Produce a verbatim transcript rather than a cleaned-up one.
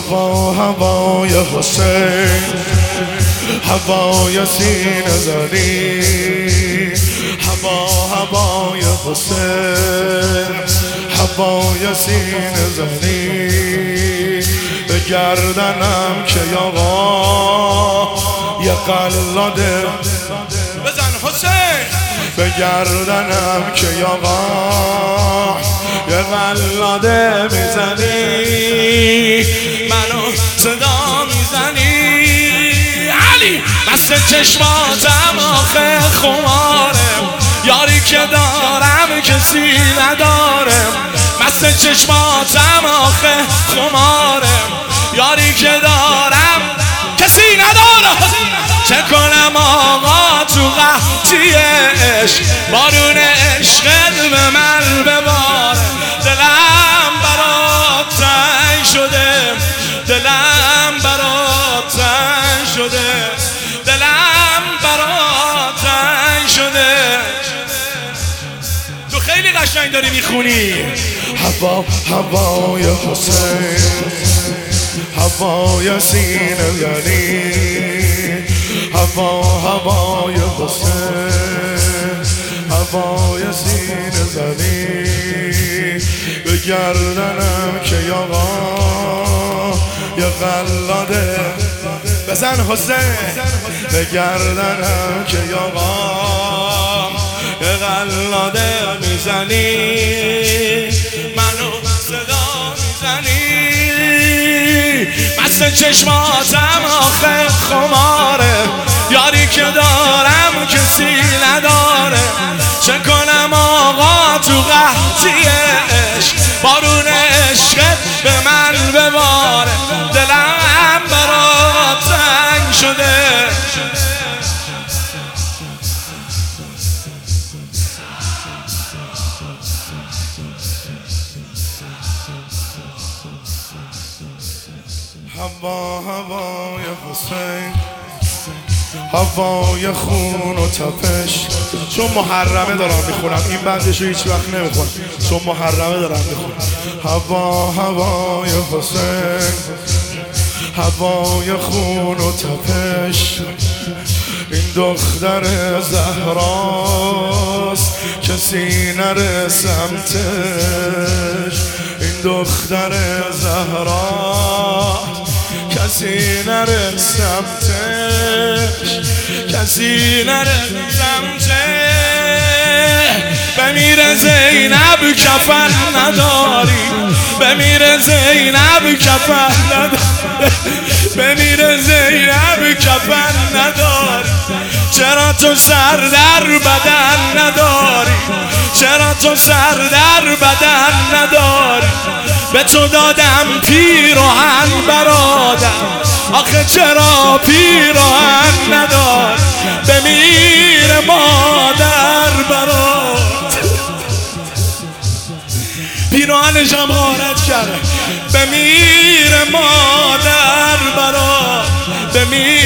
هوا هوای حسین، هوای سینه زنی، هوا هوای حسین، هوای سینه زنی. به گردنم که آقا یه قلاده بزن حسین، به گردنم که آقا یه قلاده میزنی، منو صدا میزنی. علی بس چشماتم آخه خمارم، یاری که دارم کسی ندارم. بس چشماتم آخه خمارم، یاری که دارم کسی ندارم. چه کنم آقا تو قحطی عشق، بارون عشقت به من بباره. دلم برات تنگ شده، دلم برات تنگ شده، دلم برات تنگ شده. تو خیلی قشنگ داری میخونی. هوا هوای حسین، هوای سینه زنی، هوا هوای حسین، هوای سینه زنی. به گردنم که آقا یه قلاده بزن حسین، به گردنم که آقا یه قلاده میزنی، منو صدا میزنی. بس چشماتم آخه خماره، یاری که دارم کسی نداره. چه کنم آقا تو قحطی عشق، بارون عشقت به من بباره. دلم برات تنگ شده. هوا هوای حسین، هوای خون و تپش. چون محرمه دارم میخونم، این بندشو هیچ وقت نمیخونم چون محرمه دارم میخونم. هوا هوای حسین، هوای خون و تپش. این دختر زهراست کسی نره سمتش، این دختر زهرا کسی نره سمتش، کسی نره سمتش. بمیره زینب کفن نداری، بمیره زینب کفن نداری، بمیره زینب کفن نداری. چرا تو سر در بدن نداری، چرا تو سر در بدن نداری. به تو دادم پیراهن برادر، آخه چرا پیراهن نداری. بمیره مادر برات، پیراهنش هم غارت کرده. بمیره مادر برات، بمیره